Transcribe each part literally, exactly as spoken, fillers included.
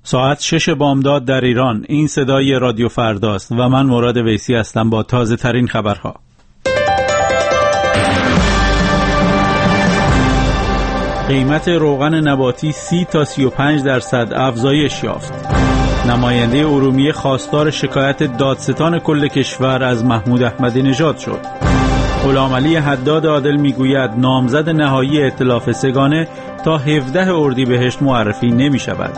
ساعت شش بامداد در ایران. این صدای رادیو فرداست و من مراد ویسی هستم با تازه ترین خبرها. قیمت روغن نباتی سی تا سی و پنج درصد افزایش یافت. نماینده ارومیه خواستار شکایت دادستان کل کشور از محمود احمدی نژاد شد. غلامعلی حداد عادل میگوید نامزد نهایی ائتلاف سگانه تا هفدهم اردیبهشت معرفی نمی شود.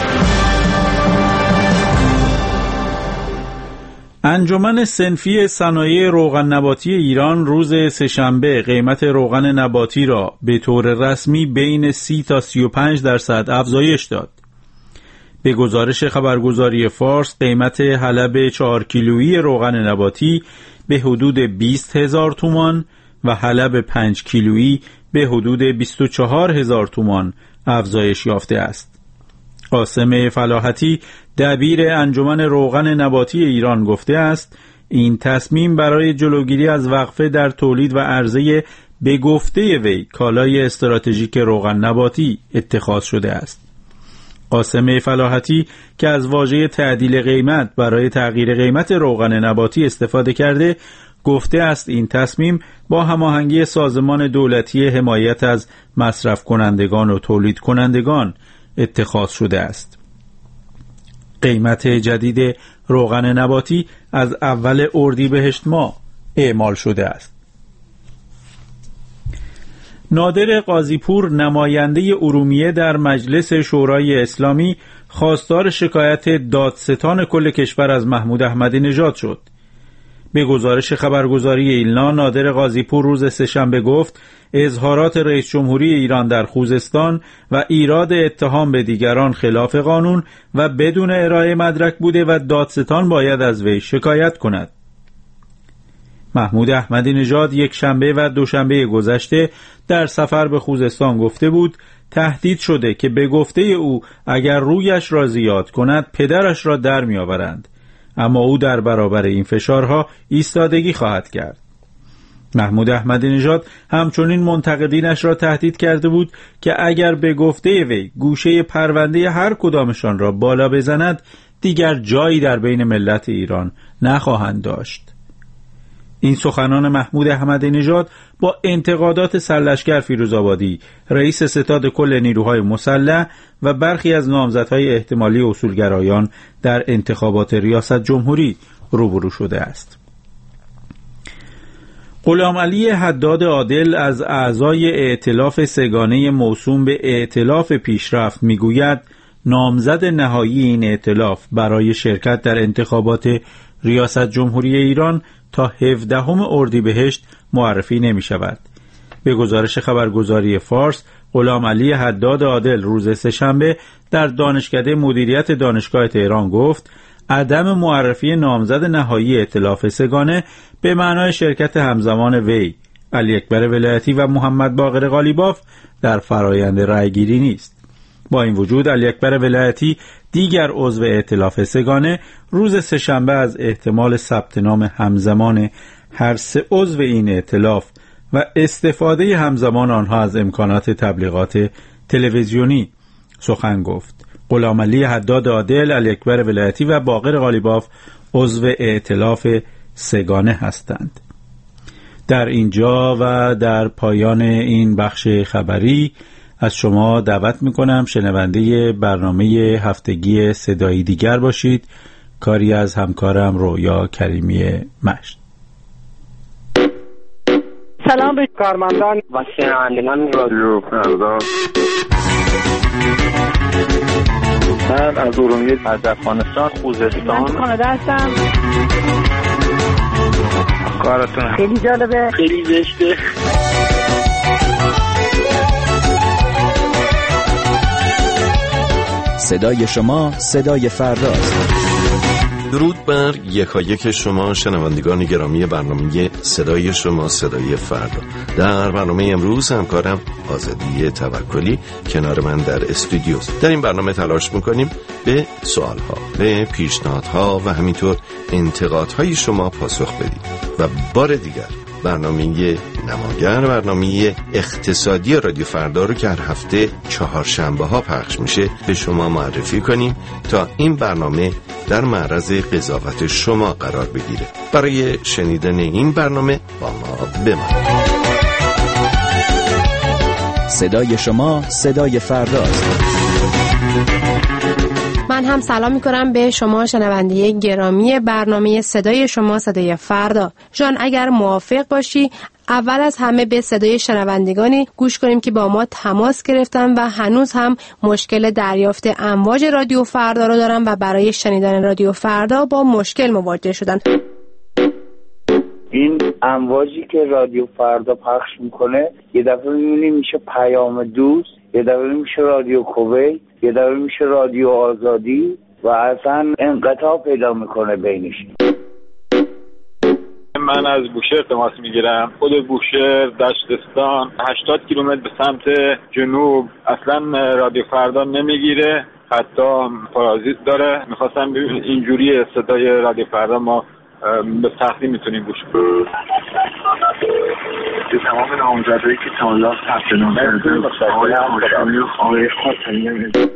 انجمن صنفی صنایع روغن نباتی ایران روز سه‌شنبه قیمت روغن نباتی را به طور رسمی بین سی تا سی و پنج درصد افزایش داد. به گزارش خبرگزاری فارس قیمت حلب چهار کیلویی روغن نباتی به حدود بیست هزار تومان و حلب پنج کیلویی به حدود بیست و چهار هزار تومان افزایش یافته است. قاسم فلاحتی دبیر انجمن روغن نباتی ایران گفته است این تصمیم برای جلوگیری از وقفه در تولید و عرضه به گفته وی کالای استراتژیک روغن نباتی اتخاذ شده است. قاسم فلاحتی که از واژه تعدیل قیمت برای تغییر قیمت روغن نباتی استفاده کرده گفته است این تصمیم با هماهنگی سازمان دولتی حمایت از مصرف کنندگان و تولید کنندگان اتخاذ شده است. قیمت جدید روغن نباتی از اول اردیبهشت ماه اعمال شده است. نادر قاضی‌پور نماینده ارومیه در مجلس شورای اسلامی خواستار شکایت دادستان کل کشور از محمود احمدی نژاد شد. به گزارش خبرگزاری ایلنا نادر قاضی‌پور روز سه‌شنبه گفت اظهارات رئیس جمهوری ایران در خوزستان و ایراد اتهام به دیگران خلاف قانون و بدون ارائه مدرک بوده و دادستان باید از وی شکایت کند. محمود احمدی نژاد یک شنبه و دوشنبه گذشته در سفر به خوزستان گفته بود تهدید شده که به گفته او اگر رویش را زیاد کند پدرش را در می آورند، اما او در برابر این فشارها ایستادگی خواهد کرد. محمود احمدی نژاد همچنین منتقدینش را تهدید کرده بود که اگر به گفته وی گوشه پرونده هر کدامشان را بالا بزند دیگر جایی در بین ملت ایران نخواهند داشت. این سخنان محمود احمدی نژاد با انتقادات سرلشکر فیروزآبادی، رئیس ستاد کل نیروهای مسلح و برخی از نامزدهای احتمالی اصولگرایان در انتخابات ریاست جمهوری روبرو شده است. غلامعلی حداد عادل از اعضای ائتلاف سگانه موسوم به ائتلاف پیشرفت میگوید نامزد نهایی این ائتلاف برای شرکت در انتخابات ریاست جمهوری ایران تا هفدهم اردیبهشت معرفی نمی شود. به گزارش خبرگزاری فارس غلامعلی حداد عادل روز سه‌شنبه در دانشکده مدیریت دانشگاه تهران گفت عدم معرفی نامزد نهایی ائتلاف سگانه به معنای شرکت همزمان وی، علی اکبر ولایتی و محمد باقر قالیباف در فرایند رأیگیری نیست. با این وجود علی اکبر ولایتی دیگر عضو ائتلاف سگانه روز سه‌شنبه از احتمال ثبت نام همزمان هر سه عضو این ائتلاف و استفاده همزمان آنها از امکانات تبلیغات تلویزیونی سخن گفت. غلامعلی حداد عادل، علی اکبر ولایتی و باقر قالیباف عضو ائتلاف سگانه هستند. در اینجا و در پایان این بخش خبری از شما دعوت میکنم شنونده برنامه هفتگی صدایی دیگر باشید، کاری از همکارم رویا کریمی مشت. سلام به کارمندان و شنوندگان رادیو فردا. من از ارومیه، از افغانستان، خوزستان، کانادا هستم. کارتون خیلی جالبه، خیلی زشته. صدای شما صدای فرداست. درود بر یکایک شما شنوندگان گرامی برنامه صدای شما صدای فردا. در برنامه امروز همکارم آزادی توکلی کنار من در استودیوست. در این برنامه تلاش میکنیم به سوالها، به پیشنهادها و همینطور انتقادهای شما پاسخ بدیم و بار دیگر برنامه نماگر، برنامه اقتصادی رادیو فردا رو که هر هفته چهارشنبه ها پخش میشه به شما معرفی کنیم تا این برنامه در معرض قضاوت شما قرار بگیره. برای شنیدن این برنامه با ما بمانید. صدای شما صدای فرداست. من هم سلام میکنم به شما شنونده گرامی برنامه صدای شما صدای فردا. جان اگر موافق باشی اول از همه به صدای شنوندگانی گوش کنیم که با ما تماس گرفتن و هنوز هم مشکل دریافت امواج رادیو فردا رو دارن و برای شنیدن رادیو فردا با مشکل مواجه شدن. این امواجی که رادیو فردا پخش میکنه یه دفعه میبینی میشه پیام دوست، یه دفعه میشه رادیو کویت، یه دفعه میشه رادیو آزادی و اصلا انقطاع پیدا میکنه بینش. من از بوشهر تماس میگیرم. خود بوشهر دشتستان هشتاد کیلومتر به سمت جنوب اصلا رادیو فردا نمیگیره، حتی پارازیت داره. میخواستم ببینم اینجوری صدای رادیو فردا ما به سختی میتونیم گوش کنیم. تمام نامزدایی که تا حالا ثبت نام کردن آقای هاشمی و آقای خاتمی.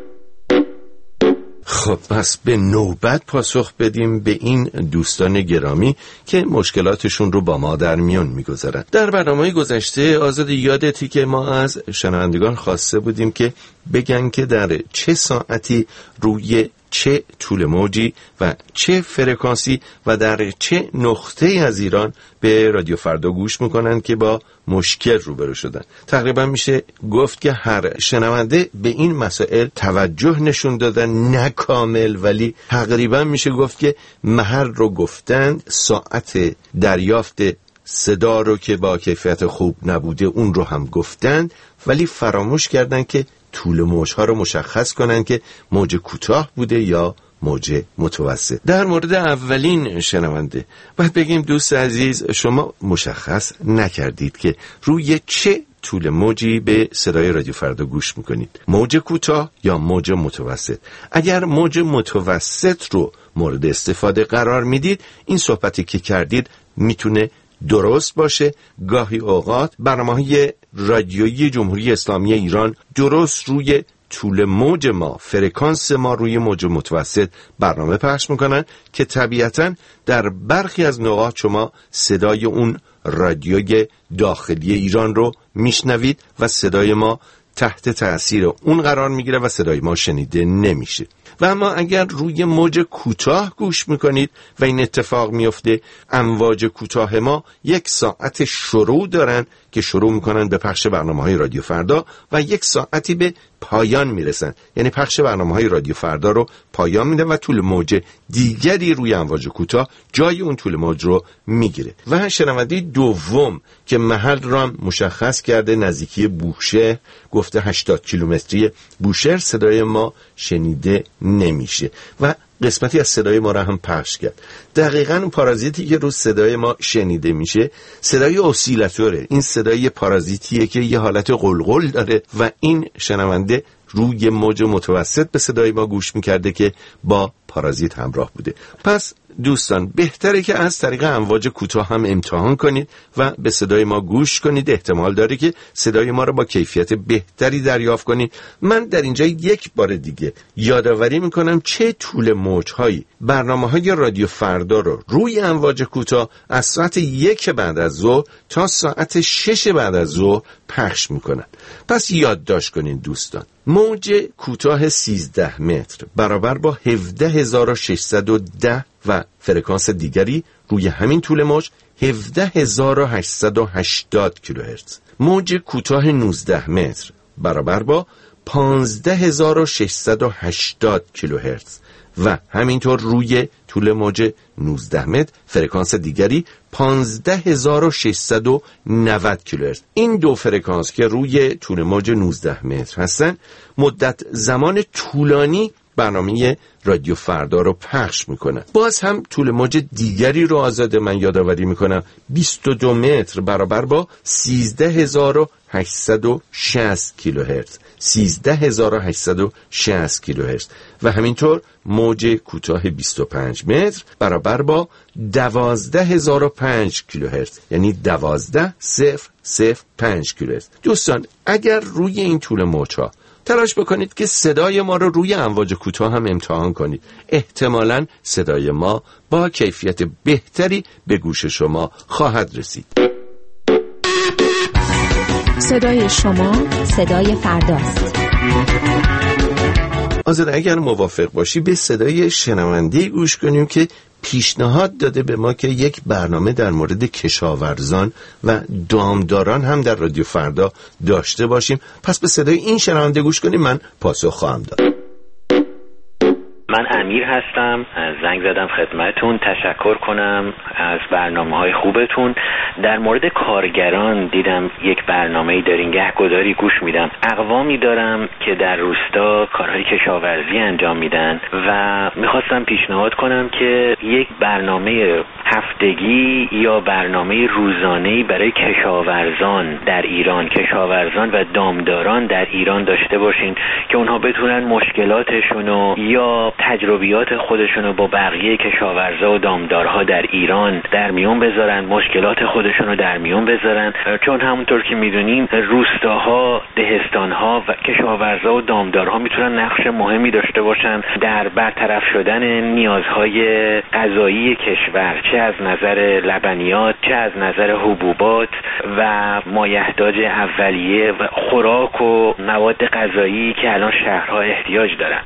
خب پس به نوبت پاسخ بدیم به این دوستان گرامی که مشکلاتشون رو با ما در میان میگذارن. در برنامه گذشته آزاد یادتی که ما از شنوندگان خواسته بودیم که بگن که در چه ساعتی روی چه طول موجی و چه فرکانسی و در چه نقطه از ایران به رادیو فردا گوش میکنن که با مشکل روبرو شدن. تقریبا میشه گفت که هر شنونده به این مسائل توجه نشون دادن، نه کامل ولی تقریبا میشه گفت که محل رو گفتند، ساعت دریافت صدا رو که با کیفیت خوب نبوده اون رو هم گفتند، ولی فراموش کردن که طول موجها رو مشخص کنن که موج کوتاه بوده یا موج متوسط. در مورد اولین شنونده باید بگیم دوست عزیز شما مشخص نکردید که روی چه طول موجی به صدای رادیو فردا گوش میکنید، موج کوتاه یا موج متوسط. اگر موج متوسط رو مورد استفاده قرار میدید این صحبتی که کردید میتونه درست باشه. گاهی اوقات برنامه‌های رادیویی جمهوری اسلامی ایران درست روی طول موج ما، فرکانس ما روی موج متوسط برنامه پخش میکنن که طبیعتاً در برخی از نقاط شما صدای اون رادیوی داخلی ایران رو میشنوید و صدای ما تحت تأثیر اون قرار میگیره و صدای ما شنیده نمیشه. و اما اگر روی موج کوتاه گوش میکنید و این اتفاق میفته، امواج کوتاه ما یک ساعت شروع دارن که شروع میکنن به پخش برنامه‌های رادیو فردا و یک ساعتی به پایان میرسن، یعنی پخش برنامه‌های رادیو فردا رو پایان میدن و طول موج دیگری روی امواج کوتاه جای اون طول موج رو میگیره. و شنونده دوم که محل را مشخص کرده، نزدیکی بوشهر، گفته هشتاد کیلومتری بوشهر صدای ما شنیده نمیشه و قسمتی از صدای ما را هم پخش کرد. دقیقاً اون پارازیتی که رو صدای ما شنیده میشه صدای اسیلاتوره. این صدای پارازیتیه که یه حالت قلقل داره و این شنونده روی موج متوسط به صدای ما گوش میکرده که با پارازیت همراه بوده. پس دوستان بهتره که از طریق امواج کوتاه هم امتحان کنید و به صدای ما گوش کنید. احتمال داره که صدای ما رو با کیفیت بهتری دریافت کنید. من در اینجا یک بار دیگه یادآوری میکنم چه طول موج‌هایی برنامه‌های رادیو فردا رو روی امواج کوتاه از ساعت یک بعد از ظهر تا ساعت شش بعد از ظهر پخش میکنن. پس یادداشت کنید دوستان. موج کوتاه سیزده متر برابر با هفده هزار و ششصد و ده و فرکانس دیگری روی همین طول موج هفده هزار و هشتصد و هشتاد کیلوهرتز. موج کوتاه نوزده متر برابر با پانزده هزار و ششصد و هشتاد کیلوهرتز و همینطور روی طول موج نوزده متر فرکانس دیگری پانزده هزار و ششصد و نود کیلوهرتز. این دو فرکانس که روی طول موج نوزده متر هستن مدت زمان طولانی برنامه رادیو فردا رو پخش میکنن. باز هم طول موج دیگری رو آزاد من یادآوری میکنم، بیست و دو متر برابر با سیزده هزار و هشتصد و شصت کیلوهرتز، سیزده هزار و هشتصد و شصت کیلوهرتز و همینطور موج کوتاه بیست و پنج متر برابر با دوازده هزار و پنج کیلوهرتز، یعنی دوازده صفر صفر پنج کیلوهرتز. دوستان اگر روی این طول موج‌ها تلاش بکنید که صدای ما رو روی امواج کوتاه هم امتحان کنید، احتمالاً صدای ما با کیفیت بهتری به گوش شما خواهد رسید. صدای شما صدای فرداست. آزاده اگر موافق باشی به صدای شنونده گوش کنیم که پیشنهاد داده به ما که یک برنامه در مورد کشاورزان و دامداران هم در رادیو فردا داشته باشیم. پس به صدای این شنونده گوش کنیم، من پاسخ خواهم داد. من امیر هستم، زنگ زدم خدمتون تشکر کنم از برنامه‌های خوبتون. در مورد کارگران دیدم یک برنامه‌ای دارین، گهگداری گوش میدم. اقوامی دارم که در روستا کارهای کشاورزی انجام میدن و میخواستم پیشنهاد کنم که یک برنامه هفتگی یا برنامه روزانه‌ای برای کشاورزان در ایران، کشاورزان و دامداران در ایران داشته باشین که اونها بتونن مشکلاتشونو یا تجربیات خودشونو با بقیه کشاورزا و دامدارها در ایران در میون بذارن، مشکلات خودشونو در میون بذارن، چون همونطور که میدونیم روستاها، دهستانها و کشاورزا و دامدارها میتونن نقش مهمی داشته باشن در برطرف شدن نیازهای غذایی کشور، چه از نظر لبنیات، چه از نظر حبوبات و مایحتاج اولیه و خوراک و مواد غذایی که الان شهرها احتیاج دارن.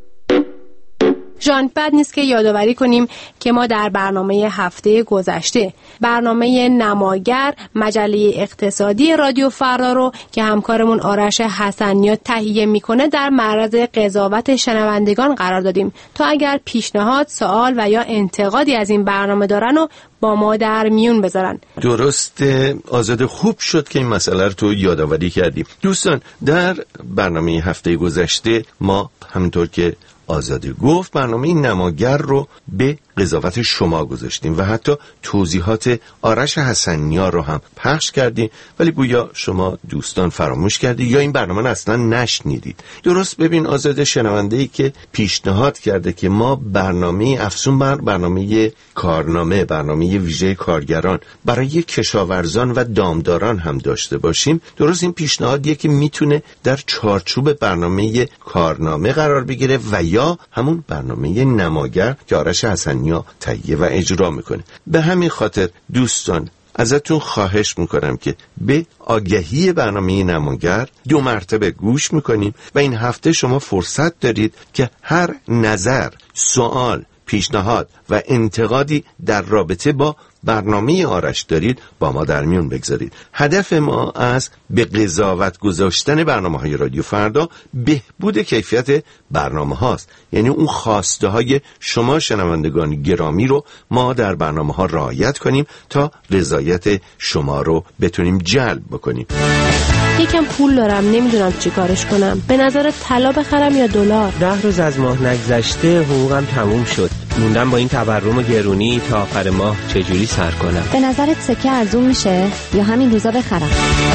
جان، بد نیست که یادآوری کنیم که ما در برنامه هفته گذشته برنامه نماگر مجله اقتصادی رادیو فردا رو که همکارمون آرش حسنیات تهیه میکنه در معرض قضاوت شنوندگان قرار دادیم تا اگر پیشنهاد، سوال و یا انتقادی از این برنامه دارن و با ما در میون بذارن. درست آزاده، خوب شد که این مسئله رو تو یادآوری کردیم. دوستان در برنامه هفته گذشته ما همونطور که آزاده گفت برنامه نماگر رو به قضاوت شما گذاشتیم و حتی توضیحات آرش حسنیار رو هم پخش کردیم، ولی گویا شما دوستان فراموش کردید یا این برنامه رو اصلا نشنیدید. درست ببین آزاده، شنونده‌ای که پیشنهاد کرده که ما برنامه افزون بر برنامه کارنامه، برنامه ویژه کارگران برای کشاورزان و دامداران هم داشته باشیم، درست این پیشنهادیه که میتونه در چارچوب برنامه کارنامه قرار بگیره و یا همون برنامه نماگر که آرش حسنیار تهیه و اجرا میکنه. به همین خاطر دوستان ازتون خواهش میکنم که به آگهی برنامه نماگر دو مرتبه گوش میکنیم و این هفته شما فرصت دارید که هر نظر، سوال، پیشنهاد و انتقادی در رابطه با برنامه آرش دارید با ما در میون بگذارید. هدف ما از به قضاوت گذاشتن برنامه‌های رادیو فردا بهبود کیفیت برنامه هاست، یعنی اون خواسته های شما شنوندگان گرامی رو ما در برنامه ها رعایت کنیم تا رضایت شما رو بتونیم جلب بکنیم. یکم پول دارم، نمیدونم چی کارش کنم. به نظر طلا بخرم یا دلار؟ ده روز از ماه نگذشته حقوقم تموم شد، موندم با این تورم و گرونی تا آخر ماه چجوری سر کنم. به نظرت سکه ارزون میشه یا همین روزا بخرم؟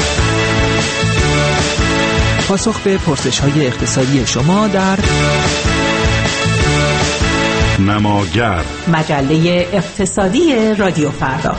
پاسخ به پرسش‌های اقتصادی شما در نماگر، مجله اقتصادی رادیو فردا،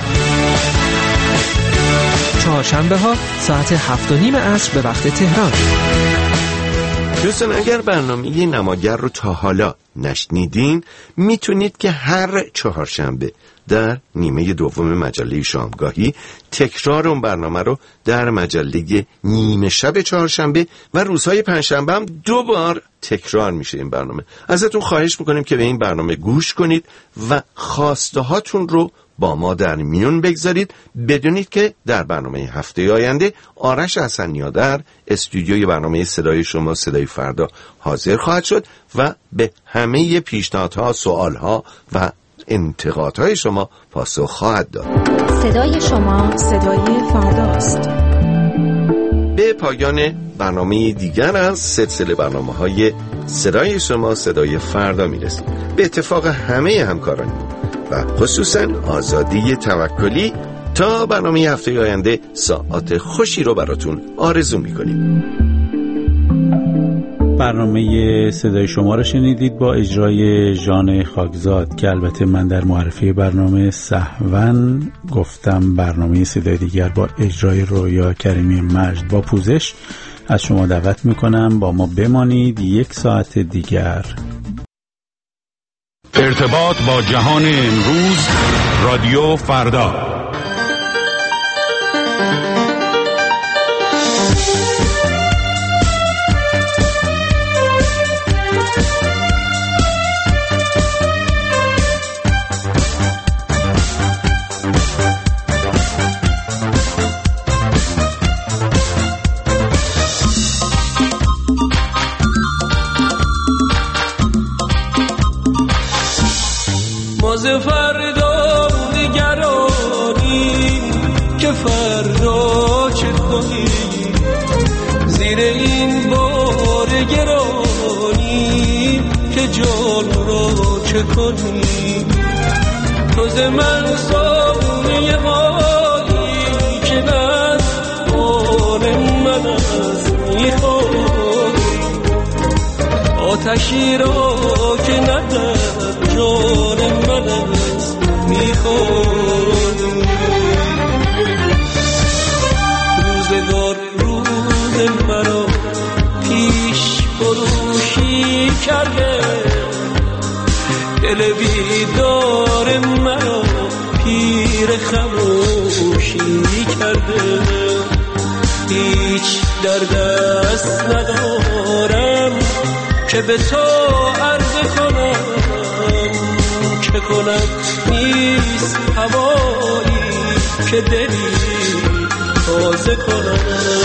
چهارشنبه ها ساعت هفت و نیم عصر به وقت تهران. دوستان اگر برنامه نماگر رو تا حالا نشنیدین، میتونید که هر چهارشنبه در نیمه دوم مجله شامگاهی تکرار اون برنامه رو در مجله نیمه شب چهارشنبه و روزهای پنجشنبه هم دو بار تکرار میشه این برنامه. ازتون خواهش میکنیم که به این برنامه گوش کنید و خواسته هاتون رو با ما در میون بگذارید. بدونید که در برنامه هفته آینده آرش حسنیار در استودیوی برنامه صدای شما صدای فردا حاضر خواهد شد و به همه پیشنهادها، سوالها و انتقادهای شما پاسخ خواهد داد. صدای شما صدای فرداست. به پایان برنامه دیگر از سلسله برنامه‌های صدای شما صدای فردا میرسیم. به اتفاق همه همکاران و خصوصا آزادی توکلی تا برنامه هفته آینده ساعات خوشی رو براتون آرزو میکنیم. برنامه صدای شما رو شنیدید با اجرای ژان خاکزاد که البته من در معرفی برنامه سهواً گفتم برنامه صدای دیگر با اجرای رویا کریمی مجد با پوزش. از شما دعوت میکنم با ما بمانید یک ساعت دیگر. ارتباط با جهان امروز، رادیو فردا. باز فردا نگرانی که فردا چه کنی، زیر این بار گرانی که جان را چه کنی. تو ز من سامونی حالی که من آن من از میخواد، آتشی را که ندر جان من از میخواد. روزگار روز مرا پیش فروشی کرده، دل بیدار مرا پیر خموشی کرده. هیچ در دست ندارم که به تو عرض کنم، چه کنم نیست هوایی که دلی تازه کنم.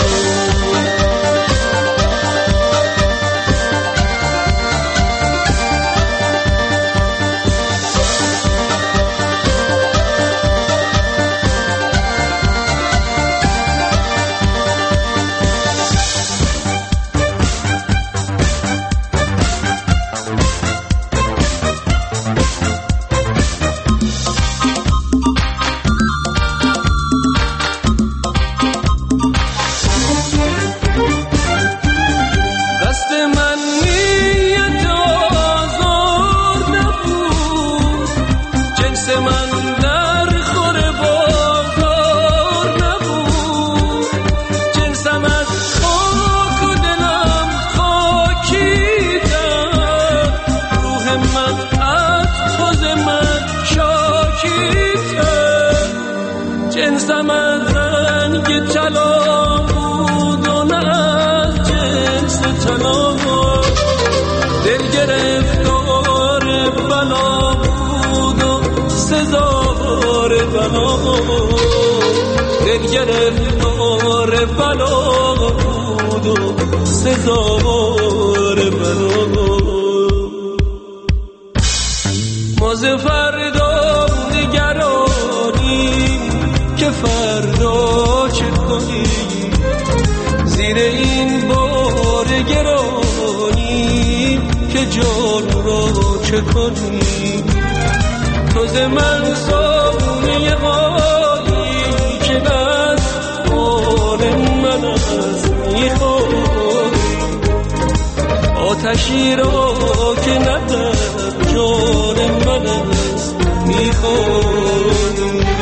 دلگرفتار بلا بود و سزاوار بلا. ما ز فردا نگرانی که فردا چه کنی، زیر این بار گرانی که جان را چه کنی. تو ز من سامونی حالی که من آن من از میخواد، آتشی را که ندر جان من از میخواد.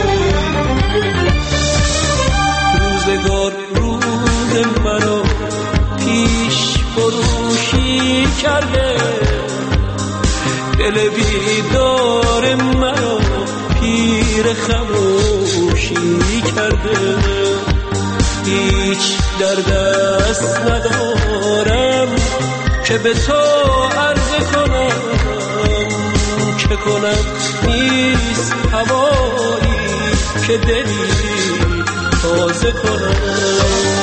روزگار روز منو پیش فروشی کرده، دل بیدار مرا پیر خموشی کرده. هیچ در دست ندارم که به تو عرض کنم، چه کنم نیست هوایی که دلی تازه کنم.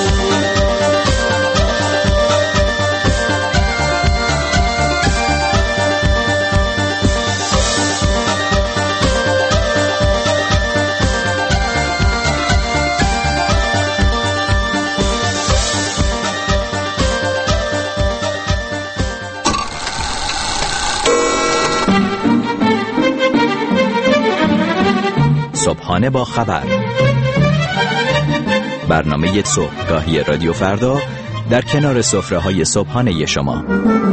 صبحانه با خبر. برنامه صبحگاهی رادیو فردا در کنار سفره‌های صبحانه شما.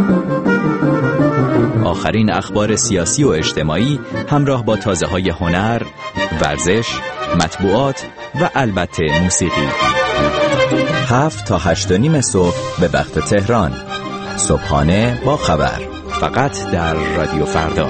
آخرین اخبار سیاسی و اجتماعی همراه با تازه‌های هنر، ورزش، مطبوعات و البته موسیقی. هفت تا هشت و نیم صبح به وقت تهران. صبحانه با خبر، فقط در رادیو فردا.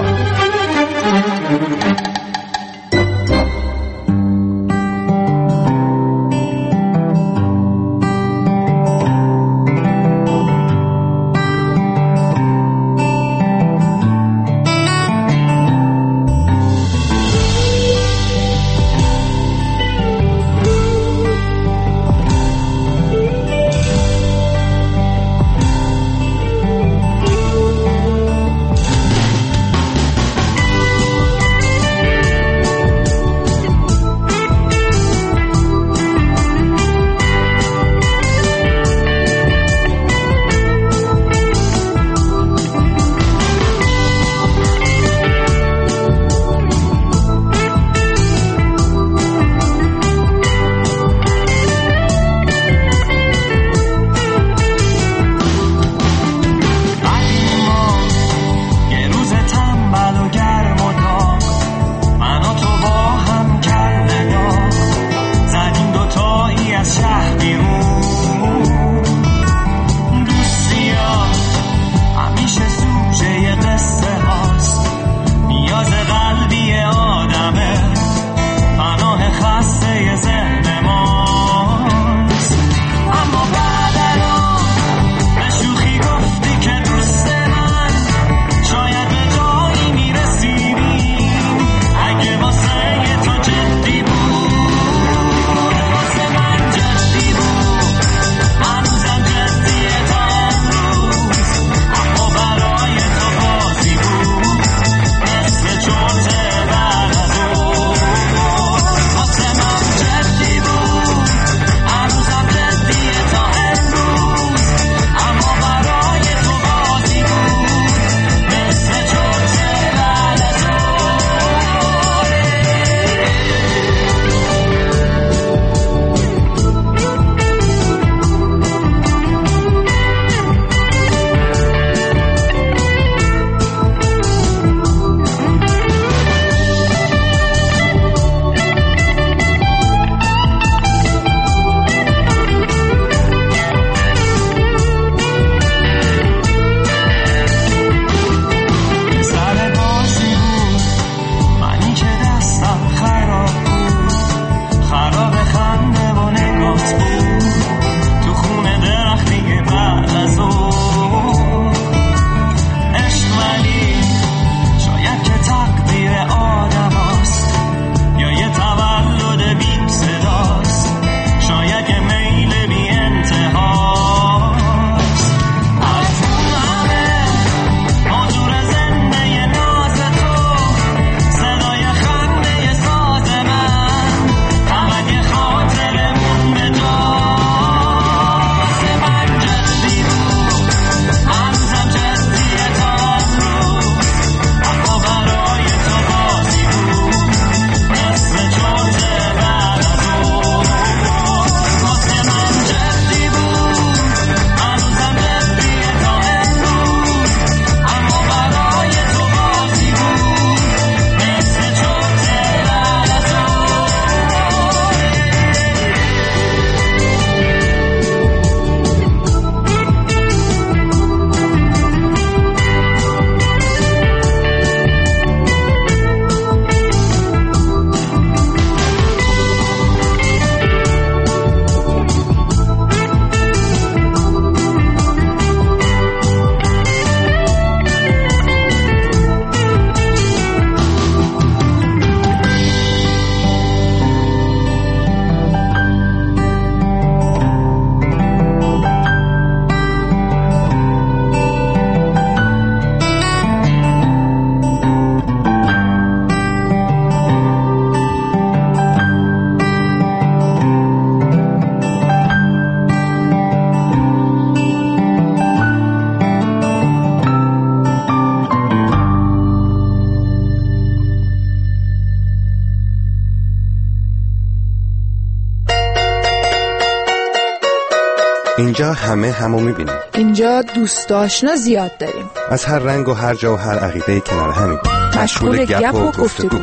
اینجا همه همو میبینیم. اینجا دوست آشنا زیاد داریم. از هر رنگ و هر جا و هر عقیده کنار همین. مشغول گپ و گفتگو.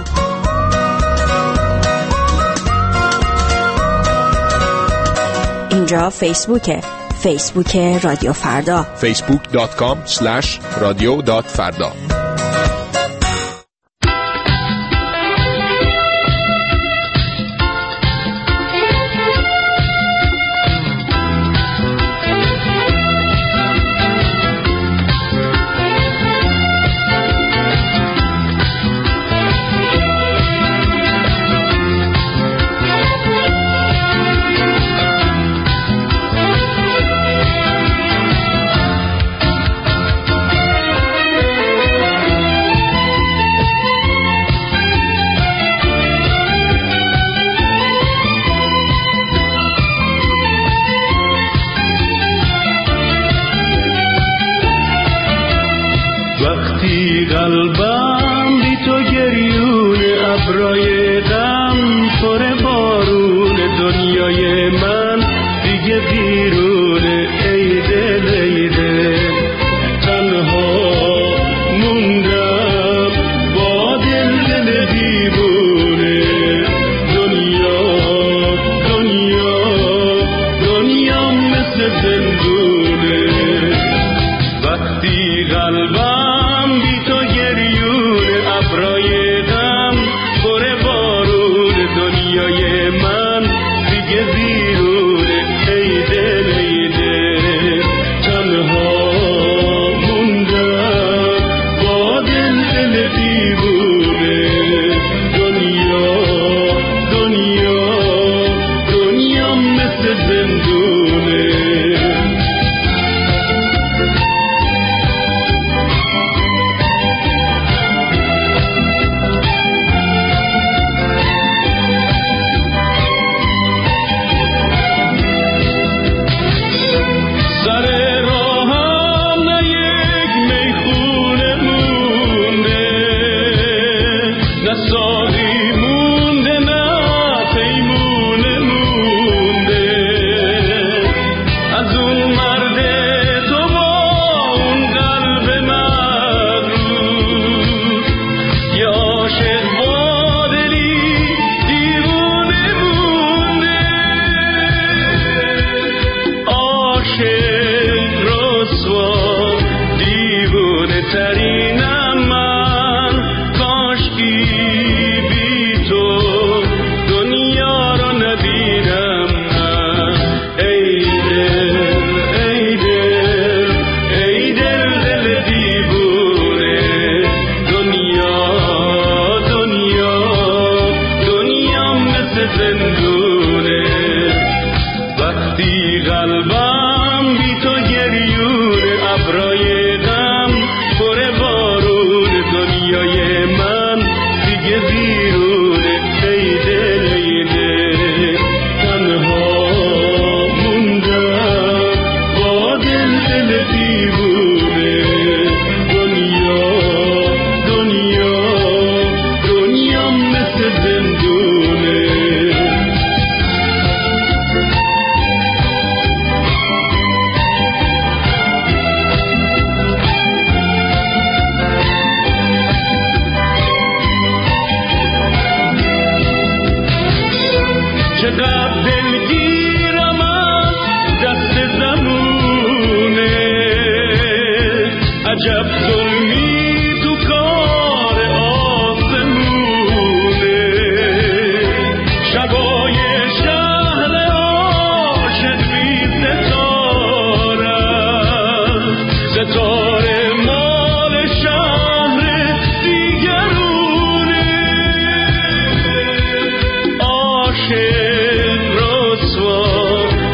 اینجا فیسبوکه. فیسبوک رادیو فردا. فیسبوک دات کام اسلش رادیو دات فردا. قلبم بی تو گریون ابرای غم پر بارون دنیای من دیگه بیرونه ای دل ای دل تنها موندم با دل دل دیوونه دنیا دنیا دنیا مثل زندونه وقتی قلبم ابرای غم پر بارون دنیای من دیگه بیرونه ای دل ای دل تنها موندم با دل دل دیوونه دنیا دنیا دنیا مثل زندونه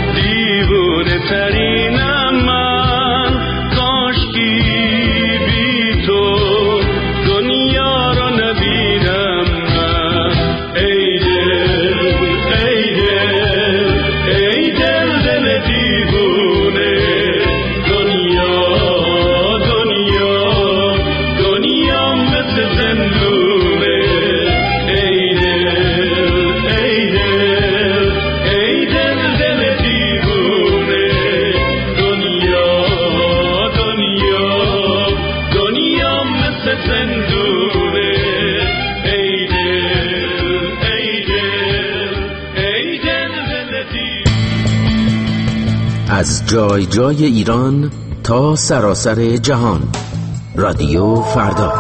ترینم من کاشکی بی از جای جای ایران تا سراسر جهان. رادیو فردا.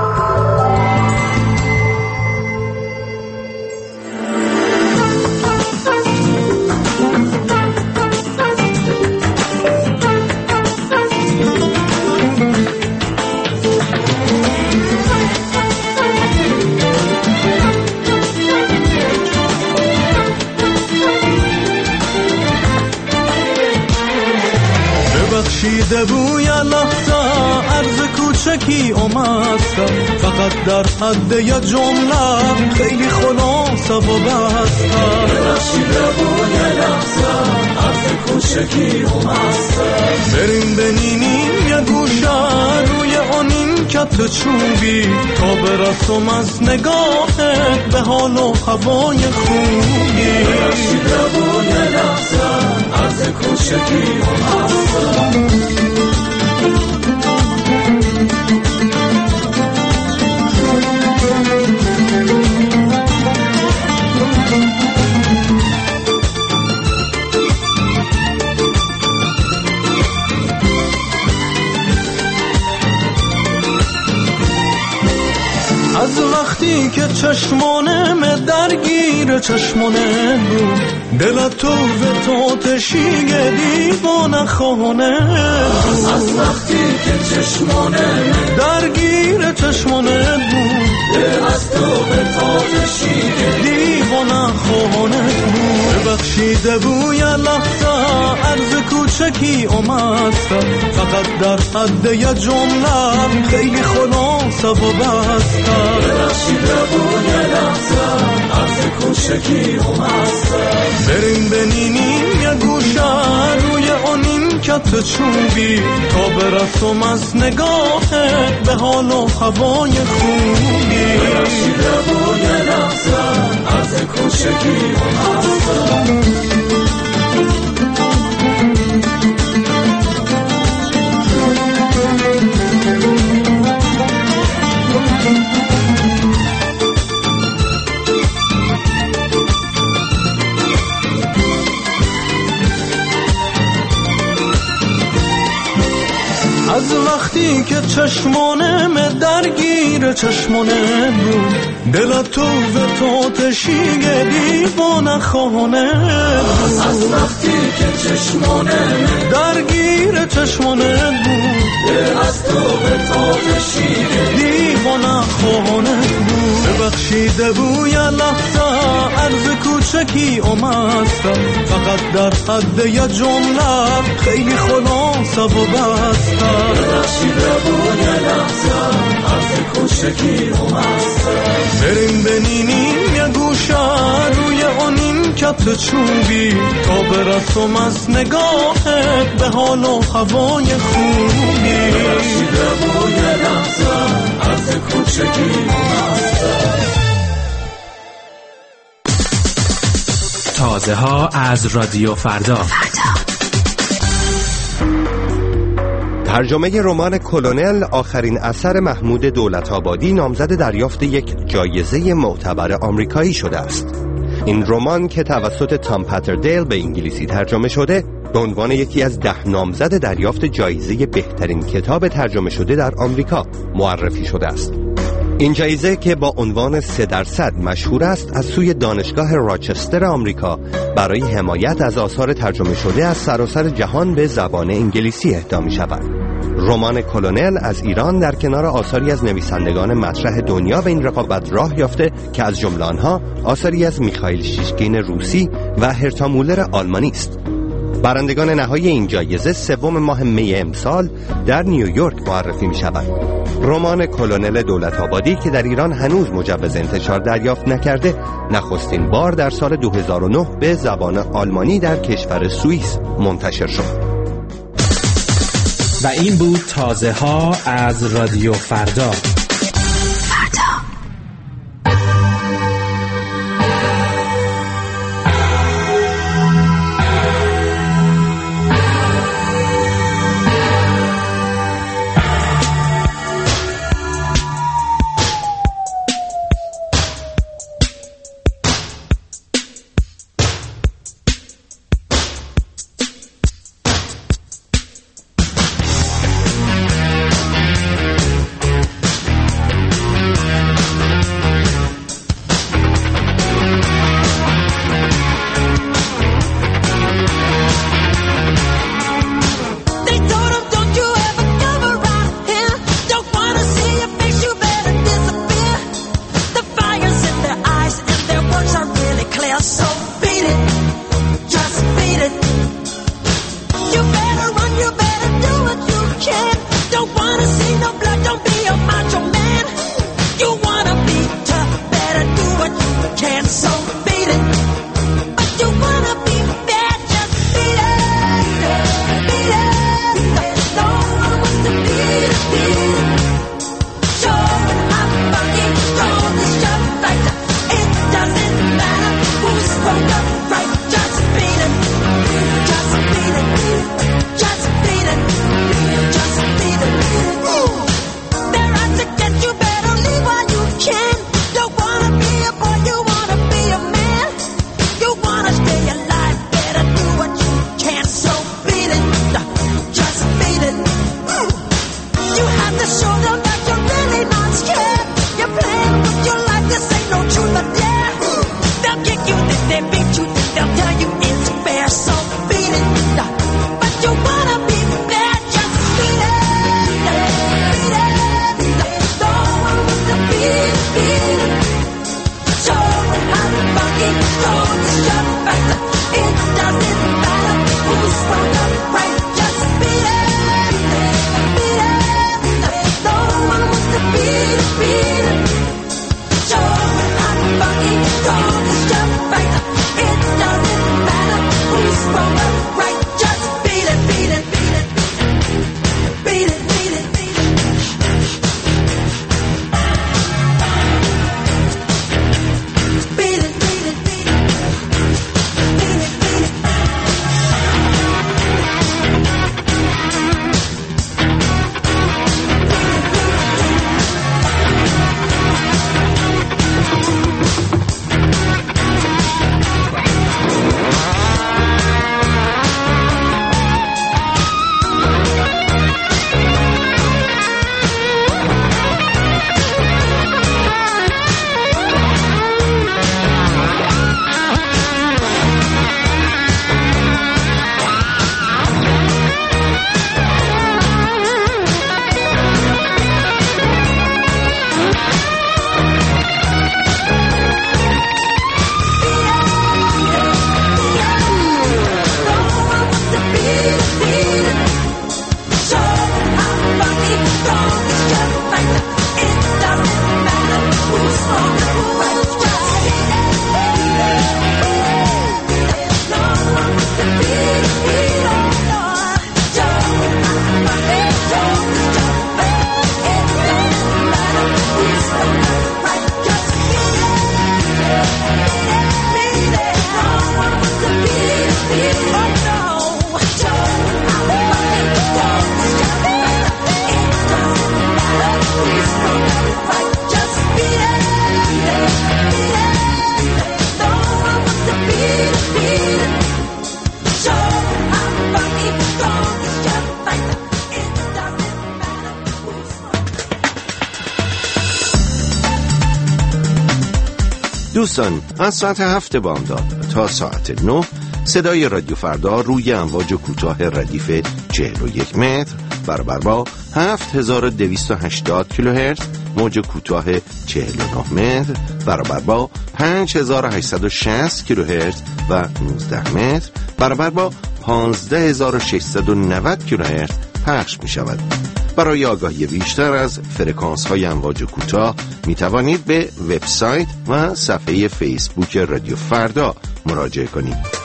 بخشیده بوی لحظه عرض کوچکی اومدم، فقط در حد یه جمله خیلی خلاصه و بستم. بخشیده بوی لحظه عرض کوچکی اومدم، بریم بنینیم یه گوشه روی آنین کت چوبی تا برسم از نگاهت به حال و هوای خوبی. بخشیده بوی لحظه عرض کوچکی اومدم. از وقتی که چشمانم درگیر چشمانه بود، دل تو و تو تشیگه دیوانه خانه بود. از وقتی که چشمانم درگیر چشمانه بود، دل از تو و تو تشیگه دیوانه خانه بود. ببخشیده بوی لحظه عرض کوچکی اومدم، فقط در حد یه جمله خیلی خلاصه و بستم. ببخشیده بوی لحظه عرض کوچکی اومدم، بریم بنینیم یه گوشه روی آنین کت چوبی تا برسم از نگاهت به حال و هوای خوبی. ببخشیده بوی لحظه عرض کوچکی اومدم. از وقتی که چشمانم درگیر چشمانه بود، دل تو و تو تشیگه دیوانه خانه بود. از وقتی که چشمانم درگیر چشمانه بود، دل از تو و تو تشیگه دیوانه خانه بود. ببخشیده بوی لحظه عرض کوچکی اومدم، فقط در حد یه جمله خیلی خلاصه و بستم. ببخشیده بوی لحظه عرض کوچکی اومدم، بریم بنینیم یه گوشه روی آنین کت چوبی تا برسم از نگاهت به حال و هوای خوبی. ببخشیده بوی لحظه عرض کوچکی اومدم. تازه ها از رادیو فردا. ترجمه رمان کلونل، آخرین اثر محمود دولت‌آبادی، نامزد دریافت یک جایزه معتبر آمریکایی شده است. این رمان که توسط تام پاتردیل به انگلیسی ترجمه شده، به عنوان یکی از ده نامزد دریافت جایزه بهترین کتاب ترجمه شده در آمریکا معرفی شده است. این جایزه که با عنوان سه درصد مشهور است، از سوی دانشگاه راچستر آمریکا برای حمایت از آثار ترجمه شده از سراسر جهان به زبان انگلیسی اهدا می شود. رمان کلونل از ایران در کنار آثاری از نویسندگان مطرح دنیا به این رقابت راه یافته که از جمله آنها آثاری از میخائیل شیشکین روسی و هرتا مولر آلمانی است. برندگان نهایی این جایزه سوم ماه می امسال در نیویورک معرفی می شود. رمان کلونل دولت‌آبادی که در ایران هنوز مجوز انتشار دریافت نکرده، نخستین بار در سال دو هزار و نه به زبان آلمانی در کشور سوئیس منتشر شد. و این بود تازه ها از رادیو فردا. دوستان، از ساعت هفت بامداد تا ساعت نه صدای رادیو فردا روی امواج کوتاه ردیف چهل و یک متر برابر با هفت هزار و دویست و هشتاد کیلوهرتز، موج کوتاه چهل و نه متر برابر با پنج هزار و هشتصد و شصت کیلوهرتز و نوزده متر برابر با پانزده هزار و ششصد و نود کیلوهرتز پخش می شود. برای آگاهی بیشتر از فرکانس های امواج کوتاه می توانید به وبسایت و صفحه فیسبوک رادیو فردا مراجعه کنید.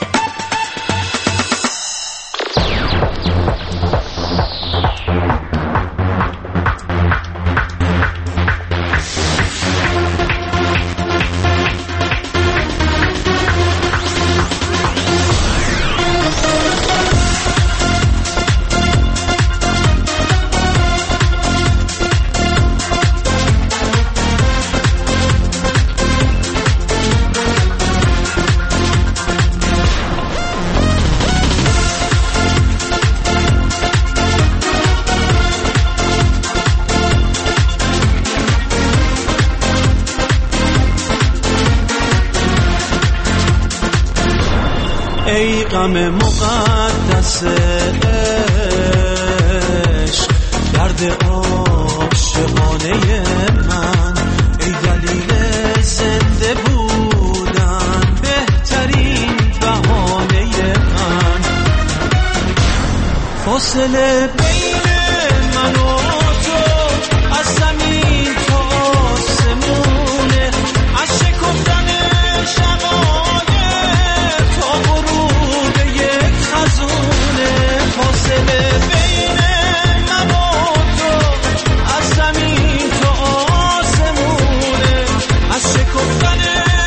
ای غم مقدس عشق، درد عاشقانه من، ای دلیل زنده بودن، بهترین بهانه من. فاصله بین من و تو از زمین تا آسمونه، از شکفتن شقایق تا غروب یک خزونه. فاصله بین من و تو از زمین تا آسمونه، از شکفتن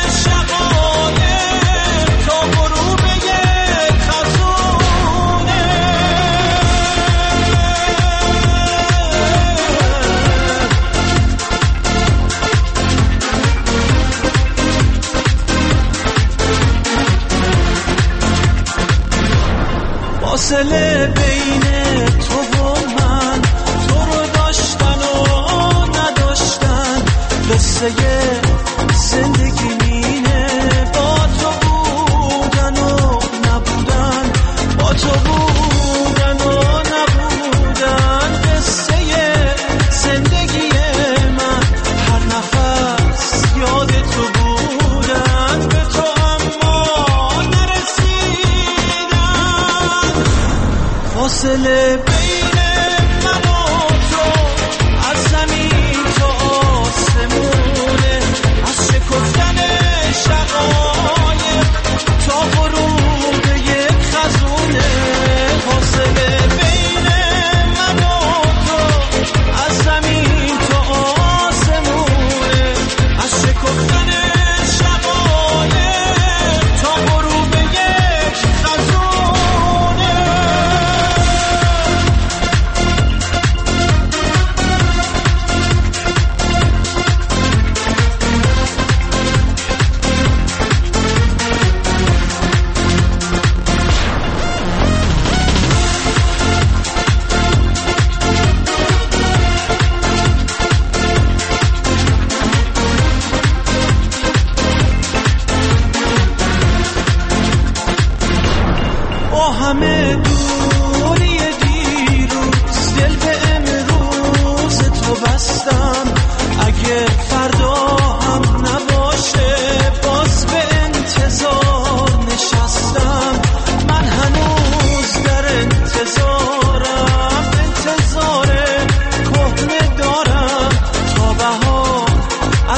شقایق تا غروب یک خزونه. فاصله بین تو و من، تو رو داشتن و نداشتن، قصه زندگی مینه. با تو بودن و نبودن، با تو بودن و نبودن، قصه زندگی من. هر نفس یاد تو بودن، به تو اما نرسیدن. فاصله بین من و تو از زمین تا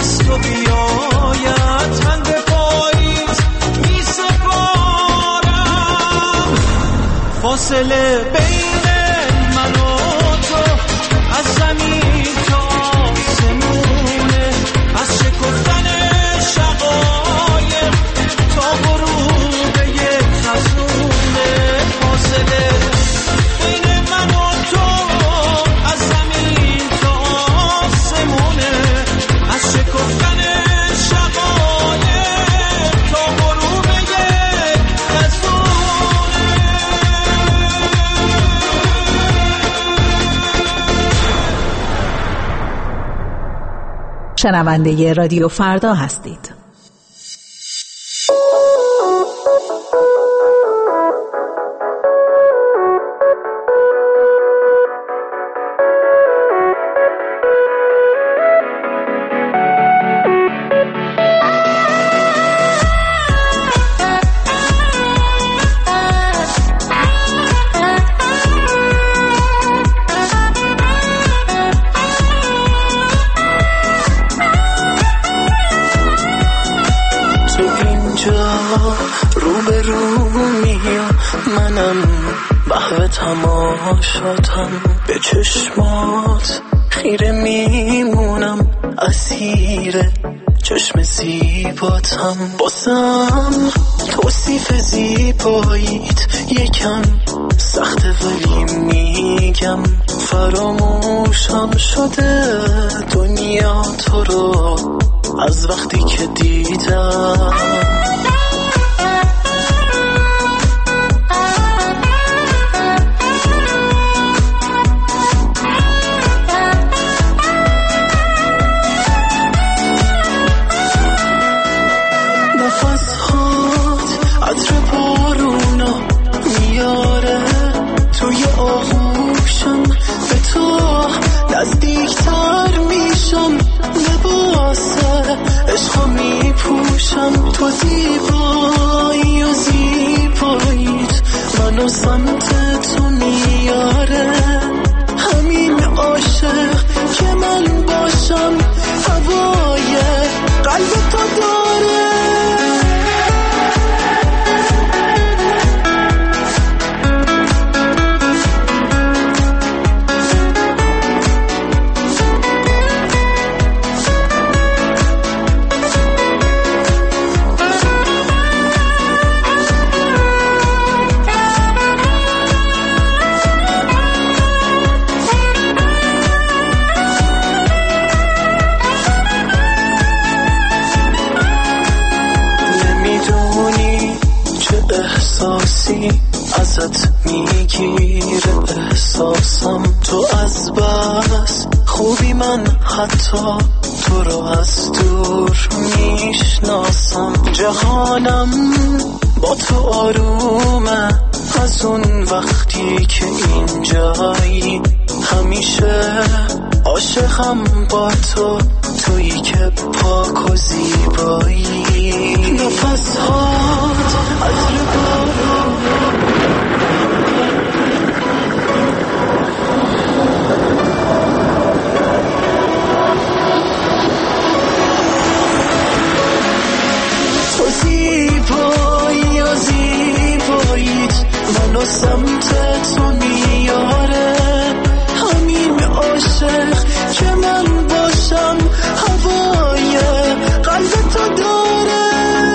از تو بیاید تن به پاییز می سپارم. فاصله بین من و تو از زمین تا آسمونه، از شکفتن شقایق تا غروب یک خزونه. فاصله بین من و تو از زمین تا آسمونه، از شکفتن شقایق تا غروب یک خزونه. شنونده رادیو فردا هستید. تماشاتم به چشمات خیره میمونم، اسیر چشم زیباتم. باسم توصیف زیباییت یکم سخته ولی میگم فراموشم شده دنیا تو رو از وقتی که دیدم. تو زیبایی و زیباییت منو سمت تو میاره، همین عاشق که من باشم هوای قلب تو داره. ازت میگیره احساسم، تو از بس خوبی من حتی تو رو از دور میشناسم. جهانم با تو آرومه از اون وقتی که اینجایی، همیشه عاشقم با تو، تویی که پاک و زیبایی. نفس هات عطر بارون تو زیبایی و زیباییت منو سمت تو میاره، همین عاشق که من باشم هوای قلب تو داره.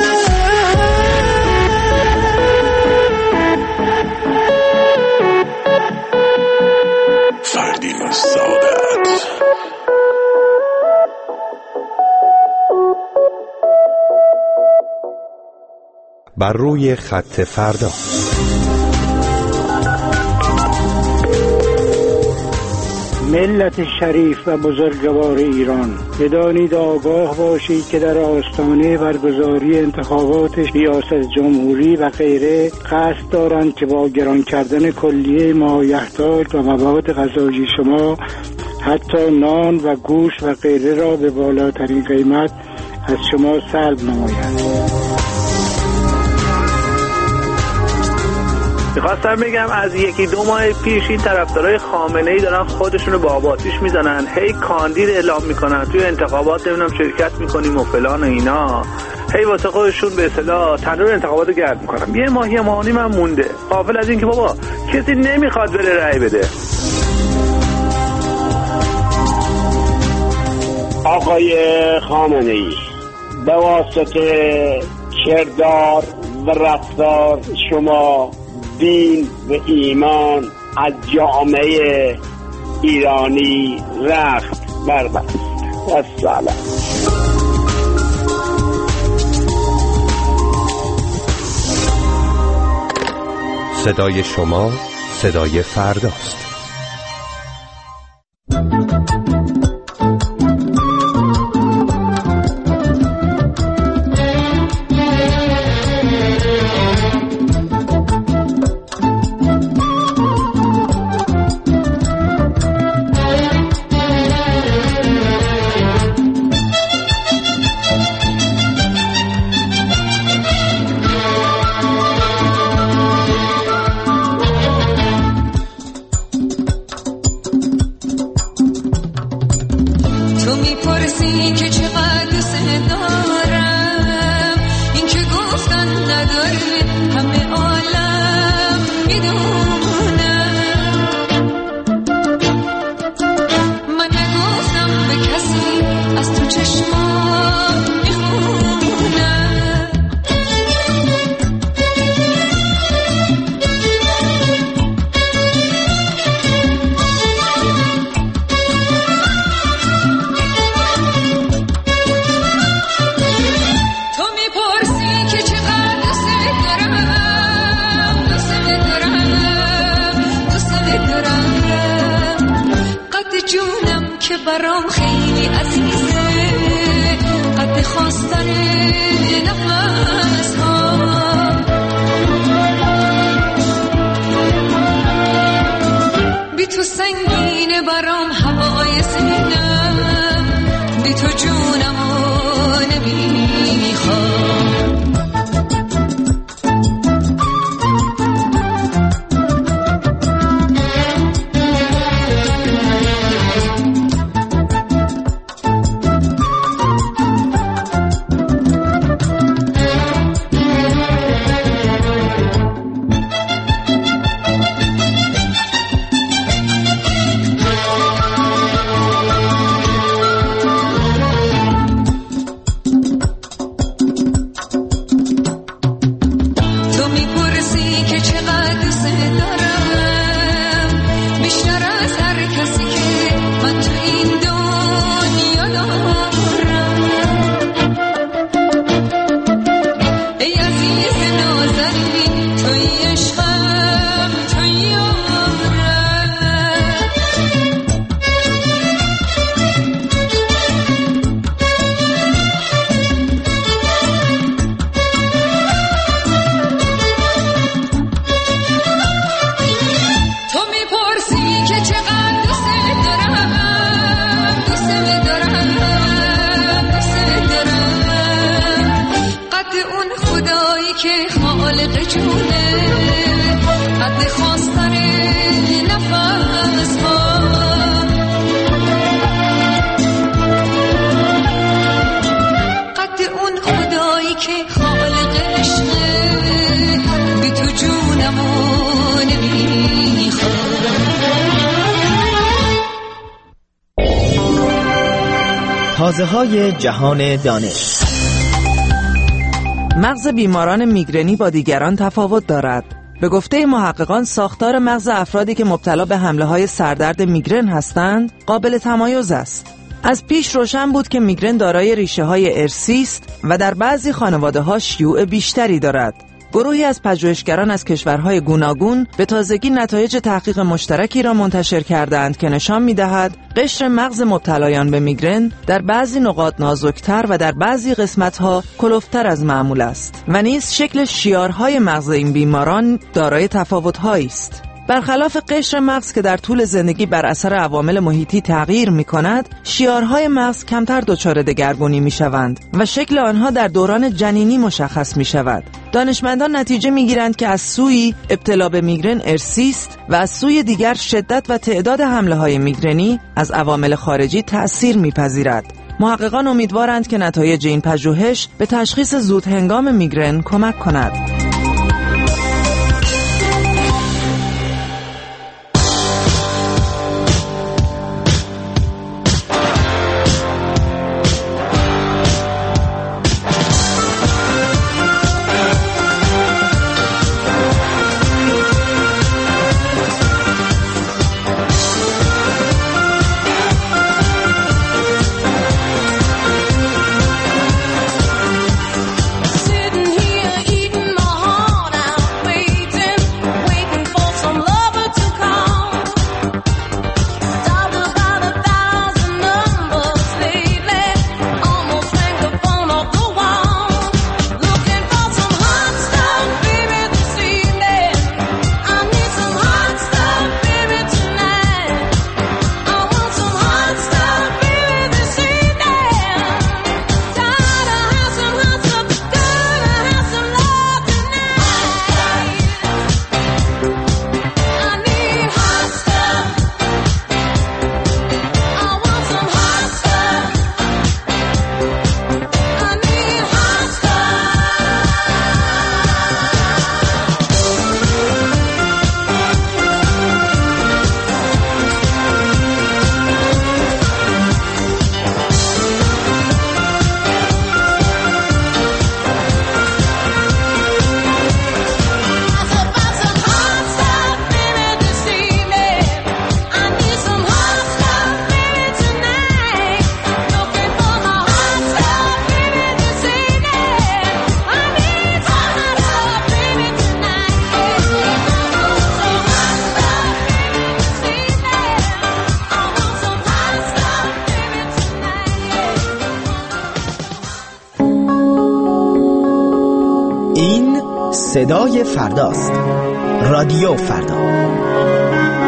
فردین سعادت. بر روی خط فردا. ملت شریف و بزرگوار ایران، بدانید آگاه باشید که در آستانه برگزاری انتخابات ریاست جمهوری و غیره قصد دارند که با گران کردن کلیه مایحتاج و مواد غذایی شما حتی نان و گوشت و غیره را به بالاترین قیمت از شما سلب نمایند. میخواستم بگم از یکی دو ماه پیش این طرفدارای خامنه‌ای دارن خودشونو با آب آتیش میزنن، هی کاندید اعلام میکنن توی انتخابات نمیدونم شرکت میکنیم و فلان و اینا، هی واسه خودشون به اصطلاح تنور انتخاباتو گرد میکنن. یه ماه یه ماه و نیم هم مونده، غافل از این که بابا کسی نمیخواد بره رأی بده. آقای خامنه‌ای به واسطه کردار و رفتار شما دین و ایمان از جامعه ایرانی رخت بربست. السلام. صدای شما صدای فرداست. تازه‌های جهان دانش. مغز بیماران میگرنی با دیگران تفاوت دارد. به گفته محققان ساختار مغز افرادی که مبتلا به حمله‌های سردرد میگرن هستند قابل تمایز است. از پیش روشن بود که میگرن دارای ریشه‌های ارثی است و در بعضی خانواده‌ها شیوع بیشتری دارد. گروهی از پژوهشگران از کشورهای گوناگون به تازگی نتایج تحقیق مشترکی را منتشر کردند که نشان می‌دهد قشر مغز مبتلایان به میگرن در بعضی نقاط نازکتر و در بعضی قسمت‌ها کلفتر از معمول است و نیز شکل شیارهای مغز این بیماران دارای تفاوت‌هایی است. برخلاف قشر مغز که در طول زندگی بر اثر عوامل محیطی تغییر می کند، شیارهای مغز کمتر دچار دگرگونی می شوند و شکل آنها در دوران جنینی مشخص می شود. دانشمندان نتیجه می گیرند که از سوی ابتلا به میگرن ارثی است و از سوی دیگر شدت و تعداد حمله های میگرنی از عوامل خارجی تأثیر می پذیرد. محققان امیدوارند که نتایج این پژوهش به تشخیص زود هنگام میگرن کمک کند. صدای فرداست. رادیو فردا.